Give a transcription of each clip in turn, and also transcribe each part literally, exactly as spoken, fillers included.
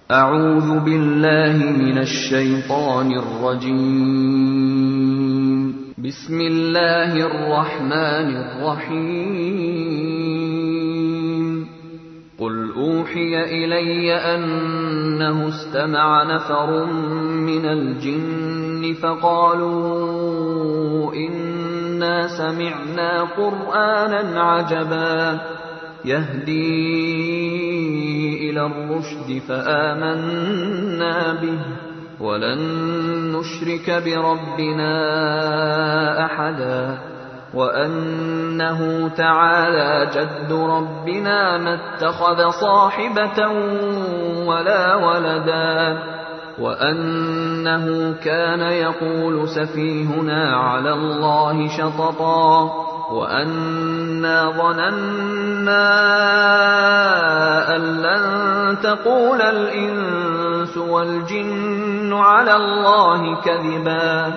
أعوذ بالله من الشيطان الرجيم. بسم الله الرحمن الرحيم. قل أوحي إلي أنه استمع نفر من الجن فقالوا إنا سمعنا قرآنا عجبا يهدي إلى الرشد فآمنا به ولن نشرك بربنا أحدا وأنه تعالى جد ربنا ما اتخذ صاحبة ولا ولدا وأنه كان يقول سفيهنا على الله شططا وأنا ظننا أن لن تقول الإنس والجن على الله كذبا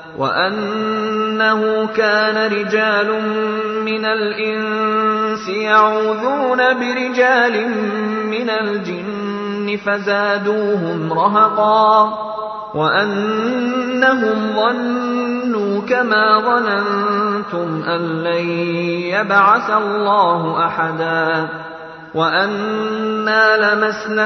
وأنه كان رجال من الإنس يعوذون برجال من الجن فزادوهم رهقا وأنهم ظنوا كما ظننتم أن لن يبعث الله أحدا وأنا لمسنا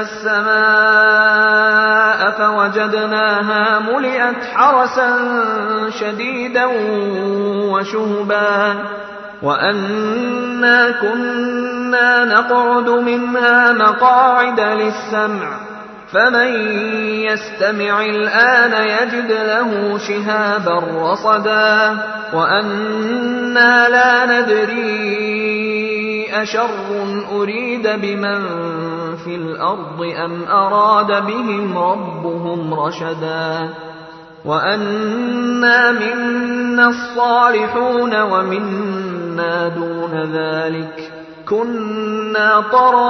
السماء فوجدناها ملئت حرسا شديدا وشهبا وأنا كنا نقعد منها مقاعد للسمع فمن يستمع الآن يجد له شهابا رصدا وأنا لا ندري أشر أريد بمن في الأرض أم أراد بهم ربهم رشدا وأنا منا الصالحون ومنا دون ذلك كنا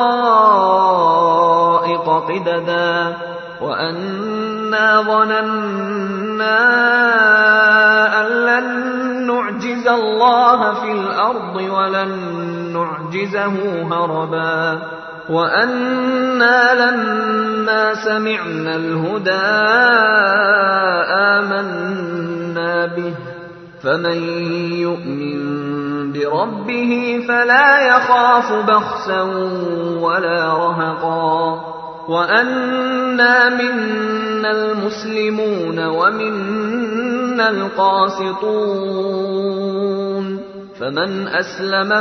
طرائق قددا وأنا ظننا أن لن نعجز الله في الأرض ولن نعجزه هربا وأنا لما سمعنا الهدى آمنا به فمن يؤمن بربه فلا يخاف بخسا ولا رهقا وأنا منا المسلمون ومنا القاسطون فمن أسلم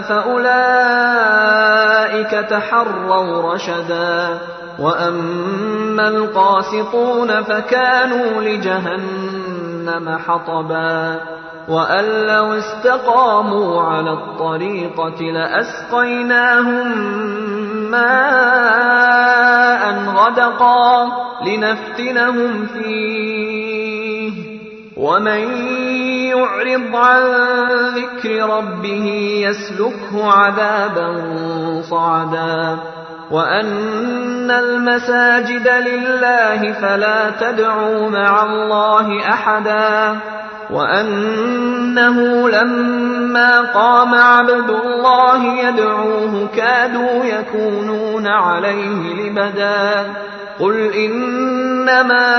فأولئك تحروا رشدا وأما القاسطون فكانوا لجهنم حطبا وأن لو استقاموا على الطريقة لأسقيناهم ماء غدقا لنفتنهم فيه ومن يعرض عن ذكر ربه يسلكه عذابا صعدا وأن المساجد لله فلا تدعوا مع الله أحدا وأنه لما قام عبد الله يدعوه كادوا يكونون عليه لبدا قل إنما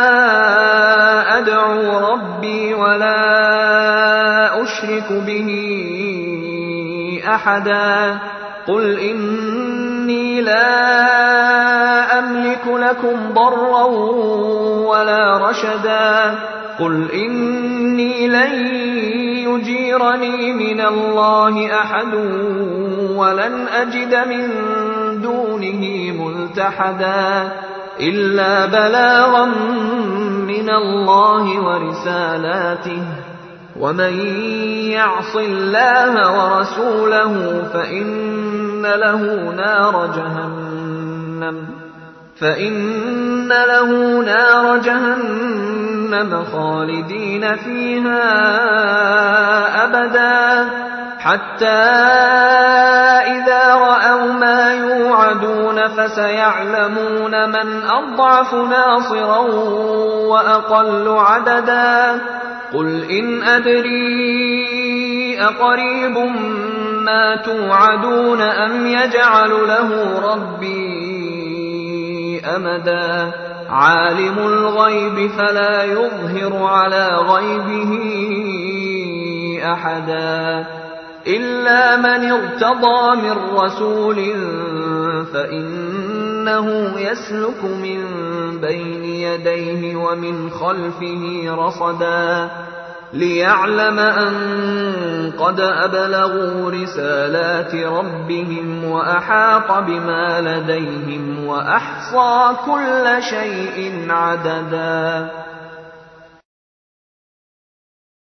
أدعو ربي ولا أشرك به أحدا قل إني لا أملك لكم ضرا ولا رشدا قل إني لن يجيرني من الله أحد ولن أجد من دونه ملتحدا إلا بلاغا من الله ورسالاته ومن يعص الله ورسوله فإن له نار جهنم فإن له نار جهنم خالدين فيها أبدا حتى إذا رأوا ما يوعدون فسيعلمون من أضعف ناصرا وأقل عددا قل إن أدري أقريب ما توعدون أم يجعل له ربي أمدا عالم الغيب فلا يظهر على غيبه أحدا إلا من ارتضى من رسول فإنه يسلك من بين يديه ومن خلفه رصدا ليعلم أن قد أبلغوا رسالات ربهم وأحاط بما لديهم وأحصى كل شيء عددا.